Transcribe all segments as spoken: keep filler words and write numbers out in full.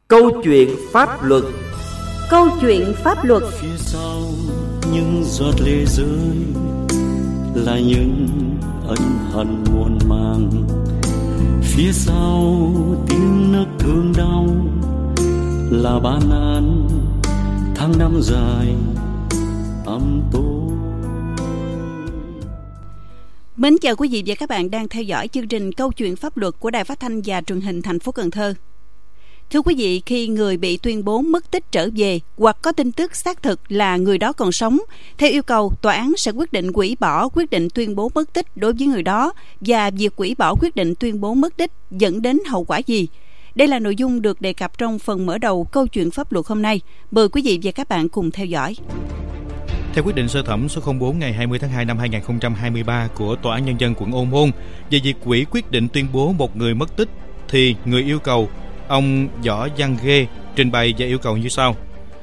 Câu chuyện pháp luật. Câu chuyện pháp luật. Phía sau những giọt lệ rơi là những ân hận muôn màng. Phía sau tiếng nức thương đau là bản án tháng năm dài tăm tối. Mến chào quý vị và các bạn đang theo dõi chương trình Câu chuyện pháp luật của Đài Phát thanh và Truyền hình thành phố Cần Thơ. Thưa quý vị, khi người bị tuyên bố mất tích trở về hoặc có tin tức xác thực là người đó còn sống, theo yêu cầu, tòa án sẽ quyết định hủy bỏ quyết định tuyên bố mất tích đối với người đó và việc hủy bỏ quyết định tuyên bố mất tích dẫn đến hậu quả gì. Đây là nội dung được đề cập trong phần mở đầu Câu chuyện pháp luật hôm nay. Mời quý vị và các bạn cùng theo dõi. Theo quyết định sơ thẩm số không bốn ngày hai mươi tháng hai năm hai nghìn không trăm hai mươi ba của Tòa án Nhân dân quận Ô Môn về việc hủy quyết định tuyên bố một người mất tích, thì người yêu cầu, ông Võ Văn Ghê, trình bày và yêu cầu như sau.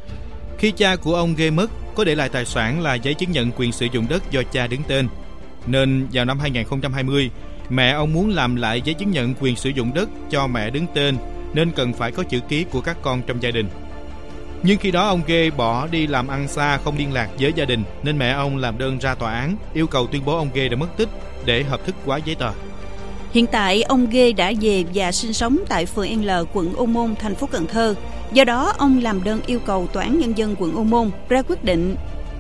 Khi cha của ông Ghê mất, có để lại tài sản là giấy chứng nhận quyền sử dụng đất do cha đứng tên, nên vào năm hai nghìn không trăm hai mươi, mẹ ông muốn làm lại giấy chứng nhận quyền sử dụng đất cho mẹ đứng tên, nên cần phải có chữ ký của các con trong gia đình. Nhưng khi đó ông Ghê bỏ đi làm ăn xa, không liên lạc với gia đình, nên mẹ ông làm đơn ra tòa án yêu cầu tuyên bố ông Ghê đã mất tích để hợp thức hóa giấy tờ. Hiện tại, ông Ghê đã về và sinh sống tại phường N, quận Ô Môn, thành phố Cần Thơ. Do đó, ông làm đơn yêu cầu Tòa án Nhân dân quận Ô Môn ra quyết định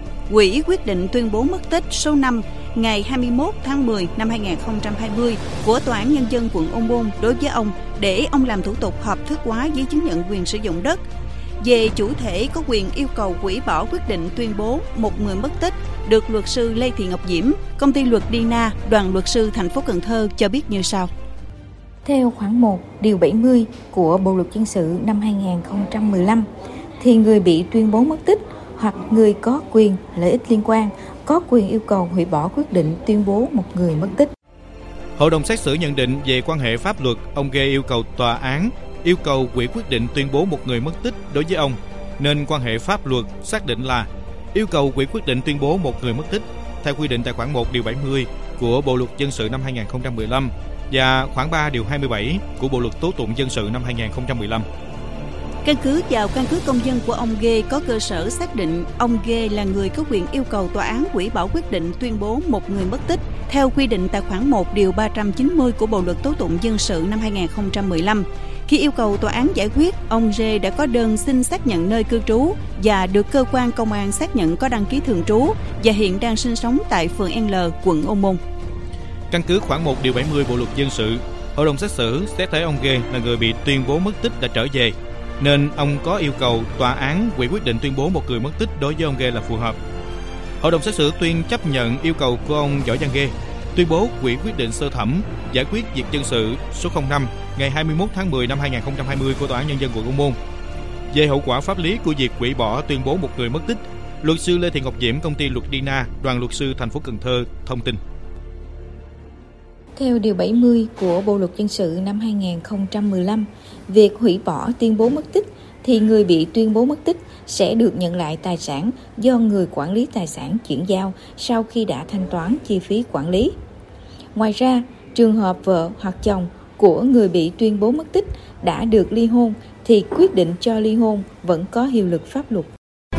hủy quyết định tuyên bố mất tích số năm ngày hai mươi mốt tháng mười năm hai nghìn không trăm hai mươi của Tòa án Nhân dân quận Ô Môn đối với ông để ông làm thủ tục hợp thức hóa giấy chứng nhận quyền sử dụng đất. Về chủ thể có quyền yêu cầu hủy bỏ quyết định tuyên bố một người mất tích, được luật sư Lê Thị Ngọc Diễm, công ty luật Dina, đoàn luật sư thành phố Cần Thơ cho biết như sau. Theo khoản một điều bảy mươi của Bộ luật dân sự năm hai nghìn không trăm mười lăm, thì người bị tuyên bố mất tích hoặc người có quyền lợi ích liên quan có quyền yêu cầu hủy bỏ quyết định tuyên bố một người mất tích. Hội đồng xét xử nhận định về quan hệ pháp luật, ông Ghê yêu cầu tòa án yêu cầu hủy quyết định tuyên bố một người mất tích đối với ông, nên quan hệ pháp luật xác định là yêu cầu hủy quyết định tuyên bố một người mất tích theo quy định tại khoản một điều bảy mươi của Bộ luật dân sự năm hai nghìn không trăm mười lăm và khoản ba điều hai mươi bảy của Bộ luật tố tụng dân sự năm hai nghìn không trăm mười lăm. Căn cứ vào căn cước công dân của ông Ghê có cơ sở xác định ông Ghê là người có quyền yêu cầu tòa án hủy bỏ quyết định tuyên bố một người mất tích theo quy định tại khoản một điều ba trăm chín mươi của Bộ luật tố tụng dân sự năm hai nghìn không trăm mười lăm. Khi yêu cầu tòa án giải quyết, ông Ghê đã có đơn xin xác nhận nơi cư trú và được cơ quan công an xác nhận có đăng ký thường trú và hiện đang sinh sống tại phường N, quận Ô Môn. Căn cứ khoản một điều bảy mươi Bộ luật dân sự, hội đồng xét xử xét thấy ông Ghê là người bị tuyên bố mất tích đã trở về, nên ông có yêu cầu tòa án hủy quyết định tuyên bố một người mất tích đối với ông Ghê là phù hợp. Hội đồng xét xử tuyên chấp nhận yêu cầu của ông Võ Văn Ghê, tuyên bố hủy quyết định sơ thẩm giải quyết việc dân sự số không năm ngày hai mươi mốt tháng mười năm hai nghìn không trăm hai mươi của Tòa án Nhân dân quận Ô Môn. Về hậu quả pháp lý của việc hủy bỏ tuyên bố một người mất tích, luật sư Lê Thị Ngọc Diễm, công ty luật Dina, đoàn luật sư thành phố Cần Thơ thông tin. Theo điều bảy mươi của Bộ luật dân sự năm hai nghìn không trăm mười lăm, việc hủy bỏ tuyên bố mất tích thì người bị tuyên bố mất tích sẽ được nhận lại tài sản do người quản lý tài sản chuyển giao sau khi đã thanh toán chi phí quản lý. Ngoài ra, trường hợp vợ hoặc chồng của người bị tuyên bố mất tích đã được ly hôn thì quyết định cho ly hôn vẫn có hiệu lực pháp luật.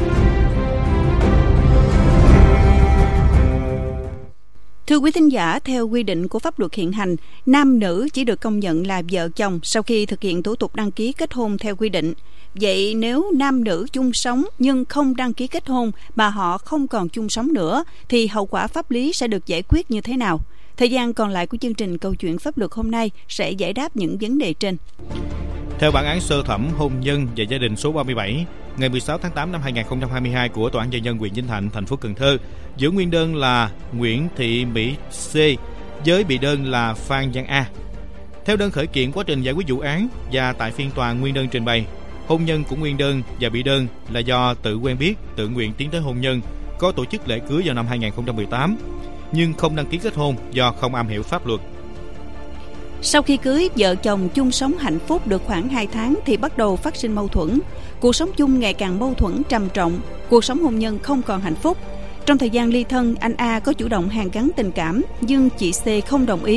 Thưa quý thính giả, theo quy định của pháp luật hiện hành, nam nữ chỉ được công nhận là vợ chồng sau khi thực hiện thủ tục đăng ký kết hôn theo quy định. Vậy nếu nam nữ chung sống nhưng không đăng ký kết hôn mà họ không còn chung sống nữa, thì hậu quả pháp lý sẽ được giải quyết như thế nào? Thời gian còn lại của chương trình Câu chuyện pháp luật hôm nay sẽ giải đáp những vấn đề trên. Theo bản án sơ thẩm hôn nhân và gia đình số ba mươi bảy ngày mười sáu tháng tám năm hai nghìn không trăm hai mươi hai của Tòa án Nhân dân huyện Vĩnh Thạnh, thành phố Cần Thơ, giữ nguyên đơn là Nguyễn Thị Mỹ C với bị đơn là Phan Văn A. Theo đơn khởi kiện, quá trình giải quyết vụ án và tại phiên tòa, nguyên đơn trình bày hôn nhân của nguyên đơn và bị đơn là do tự quen biết, tự nguyện tiến tới hôn nhân, có tổ chức lễ cưới vào năm hai nghìn không trăm mười tám nhưng không đăng ký kết hôn do không am hiểu pháp luật. Sau khi cưới, vợ chồng chung sống hạnh phúc được khoảng hai tháng thì bắt đầu phát sinh mâu thuẫn. Cuộc sống chung ngày càng mâu thuẫn trầm trọng, cuộc sống hôn nhân không còn hạnh phúc. Trong thời gian ly thân, anh A có chủ động hàn gắn tình cảm nhưng chị C không đồng ý.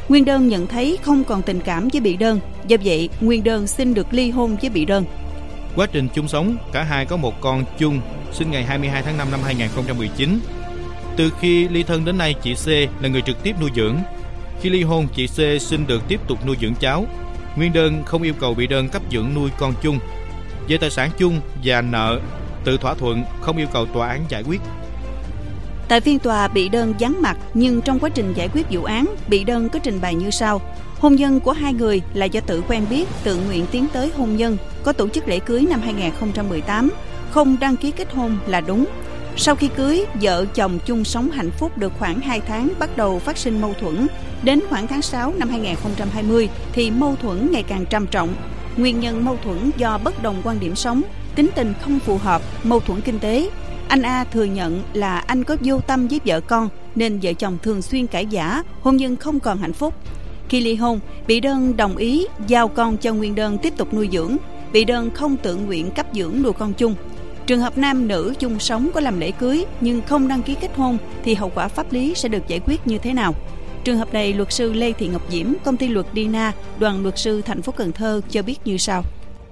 Nguyên đơn nhận thấy không còn tình cảm với bị đơn, do vậy nguyên đơn xin được ly hôn với bị đơn. Quá trình chung sống, cả hai có một con chung sinh ngày hai mươi hai tháng năm năm hai nghìn không trăm mười chín. Từ khi ly thân đến nay, chị C là người trực tiếp nuôi dưỡng. Khi ly hôn, chị C xin được tiếp tục nuôi dưỡng cháu. Nguyên đơn không yêu cầu bị đơn cấp dưỡng nuôi con chung. Về tài sản chung và nợ, tự thỏa thuận, không yêu cầu tòa án giải quyết. Tại phiên tòa, bị đơn vắng mặt, nhưng trong quá trình giải quyết vụ án, bị đơn có trình bày như sau. Hôn nhân của hai người là do tự quen biết, tự nguyện tiến tới hôn nhân, có tổ chức lễ cưới năm hai nghìn không trăm mười tám, không đăng ký kết hôn là đúng. Sau khi cưới, vợ chồng chung sống hạnh phúc được khoảng hai tháng bắt đầu phát sinh mâu thuẫn. Đến khoảng tháng sáu năm hai nghìn không trăm hai mươi thì mâu thuẫn ngày càng trầm trọng. Nguyên nhân mâu thuẫn do bất đồng quan điểm sống, tính tình không phù hợp, mâu thuẫn kinh tế. Anh A thừa nhận là anh có vô tâm với vợ con nên vợ chồng thường xuyên cãi vã, hôn nhân không còn hạnh phúc. Khi ly hôn, bị đơn đồng ý giao con cho nguyên đơn tiếp tục nuôi dưỡng. Bị đơn không tự nguyện cấp dưỡng nuôi con chung. Trường hợp nam nữ chung sống có làm lễ cưới nhưng không đăng ký kết hôn thì hậu quả pháp lý sẽ được giải quyết như thế nào? Trường hợp này, luật sư Lê Thị Ngọc Diễm, công ty luật Dina, đoàn luật sư thành phố Cần Thơ cho biết như sau.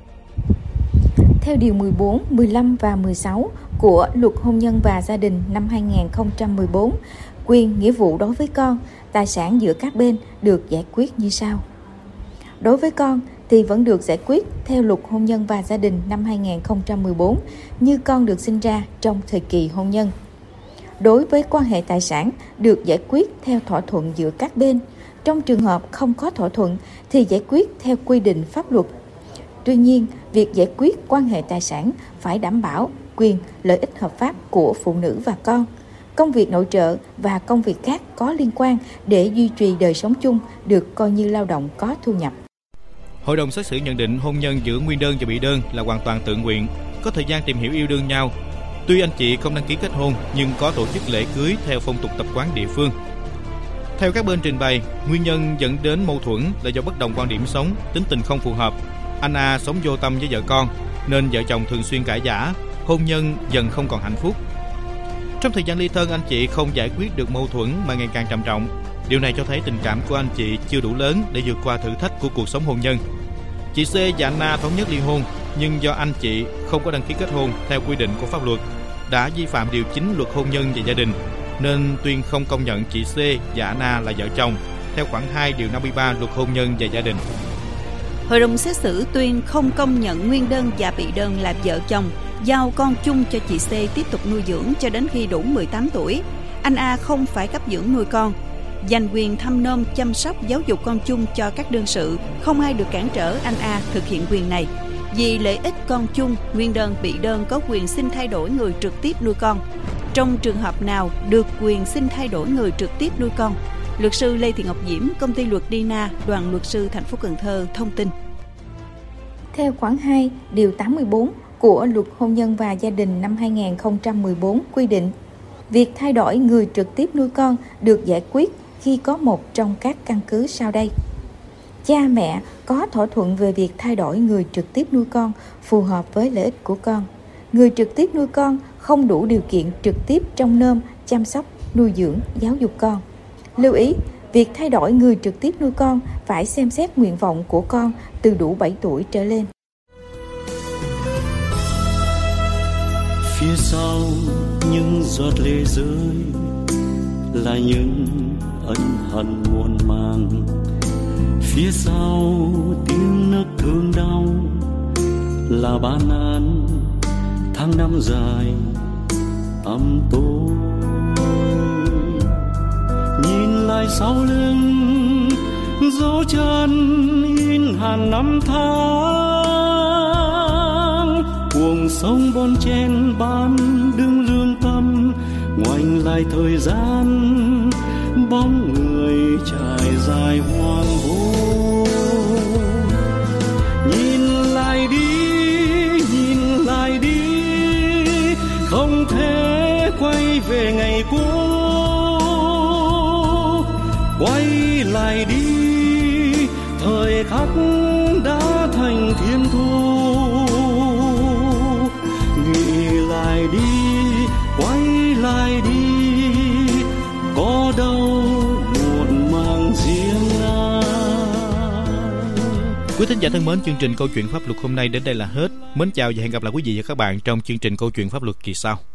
Theo điều mười bốn, mười lăm và mười sáu của Luật Hôn nhân và Gia đình năm hai nghìn không trăm mười bốn, quyền nghĩa vụ đối với con, tài sản giữa các bên được giải quyết như sau. Đối với con thì vẫn được giải quyết theo Luật Hôn nhân và Gia đình năm hai nghìn không trăm mười bốn như con được sinh ra trong thời kỳ hôn nhân. Đối với quan hệ tài sản được giải quyết theo thỏa thuận giữa các bên. Trong trường hợp không có thỏa thuận thì giải quyết theo quy định pháp luật. Tuy nhiên, việc giải quyết quan hệ tài sản phải đảm bảo quyền lợi ích hợp pháp của phụ nữ và con, công việc nội trợ và công việc khác có liên quan để duy trì đời sống chung được coi như lao động có thu nhập. Hội đồng xét xử nhận định hôn nhân giữa nguyên đơn và bị đơn là hoàn toàn tự nguyện, có thời gian tìm hiểu yêu đương nhau. Tuy anh chị không đăng ký kết hôn nhưng có tổ chức lễ cưới theo phong tục tập quán địa phương. Theo các bên trình bày, nguyên nhân dẫn đến mâu thuẫn là do bất đồng quan điểm sống, tính tình không phù hợp. Anh A sống vô tâm với vợ con nên vợ chồng thường xuyên cãi vã, hôn nhân dần không còn hạnh phúc. Trong thời gian ly thân, anh chị không giải quyết được mâu thuẫn mà ngày càng trầm trọng. Điều này cho thấy tình cảm của anh chị chưa đủ lớn để vượt qua thử thách của cuộc sống hôn nhân. Chị C và anh A thống nhất ly hôn, nhưng do anh chị không có đăng ký kết hôn theo quy định của pháp luật, đã vi phạm điều chín Luật Hôn nhân và Gia đình, nên tuyên không công nhận chị C và anh A là vợ chồng theo khoản hai điều năm mươi ba Luật Hôn nhân và Gia đình. Hội đồng xét xử tuyên không công nhận nguyên đơn và bị đơn là vợ chồng, giao con chung cho chị C tiếp tục nuôi dưỡng cho đến khi đủ mười tám tuổi. Anh A không phải cấp dưỡng nuôi con, dành quyền thăm nom, chăm sóc, giáo dục con chung cho các đương sự, không ai được cản trở anh A thực hiện quyền này. Vì lợi ích con chung, nguyên đơn, bị đơn có quyền xin thay đổi người trực tiếp nuôi con. Trong trường hợp nào được quyền xin thay đổi người trực tiếp nuôi con? Luật sư Lê Thị Ngọc Diễm, công ty luật Dina, đoàn luật sư thành phố Cần Thơ thông tin. Theo khoản hai, điều tám mươi bốn của Luật Hôn nhân và Gia đình năm hai nghìn không trăm mười bốn quy định, việc thay đổi người trực tiếp nuôi con được giải quyết khi có một trong các căn cứ sau đây. Cha mẹ có thỏa thuận về việc thay đổi người trực tiếp nuôi con phù hợp với lợi ích của con. Người trực tiếp nuôi con không đủ điều kiện trực tiếp trông nom, chăm sóc, nuôi dưỡng, giáo dục con. Lưu ý, việc thay đổi người trực tiếp nuôi con phải xem xét nguyện vọng của con từ đủ bảy tuổi trở lên. Phía sau những giọt lệ rơi là những ân hận muôn màng. Phía sau tiếng nức thương đau là ban an tháng năm dài tăm tối. Nhìn lại sau lưng dấu chân in hàng năm tháng, cuồng sông bon chen ban đứng lương tâm, ngoảnh lại thời gian bóng người trải dài hoang vu. Nhìn lại đi, nhìn lại đi, không thể quay về ngày cũ. Quay lại đi, thời khắc đã thành thiên thu. Nghĩ lại đi, quay lại đi, có đâu muộn màng riêng ai. Quý thính giả thân mến, chương trình Câu chuyện pháp luật hôm nay đến đây là hết. Mến chào và hẹn gặp lại quý vị và các bạn trong chương trình Câu chuyện pháp luật kỳ sau.